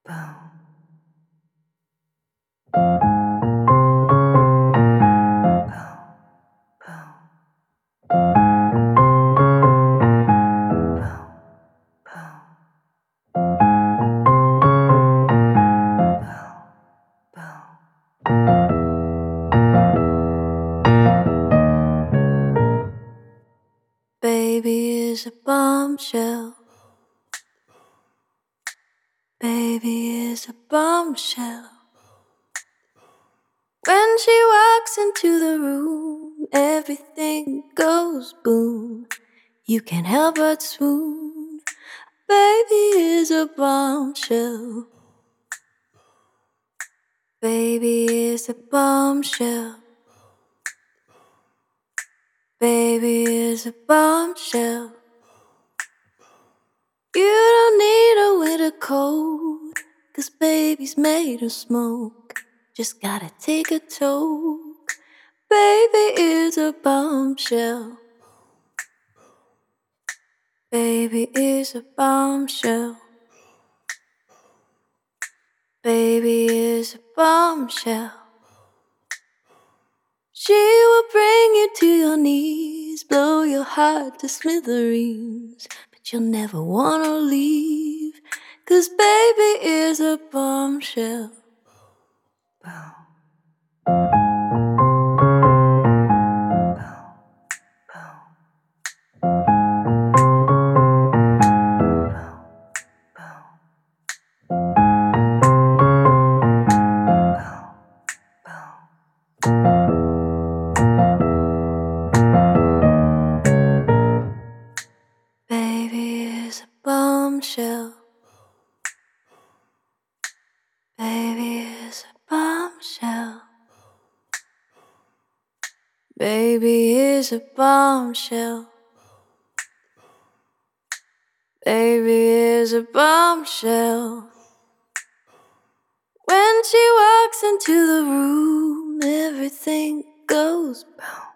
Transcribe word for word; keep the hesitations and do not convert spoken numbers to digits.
boom. Baby is a bombshell. Baby is a bombshell. When she walks into the room, everything goes boom. You can't help but swoon. Baby is a bombshell. Baby is a bombshell. Baby is a bombshell. You don't need a winter coat, 'cause baby's made of smoke. Just gotta take a toke. Baby is a bombshell. Baby is a bombshell. Baby is a bombshell. She will bring you to your knees, blow your heart to smithereens, but you'll never wanna leave, 'cause baby is a bombshell. Boom. Baby is a bombshell. Baby is a bombshell. Baby is a bombshell. Baby is a bombshell. When she walks into the room, everything goes boom.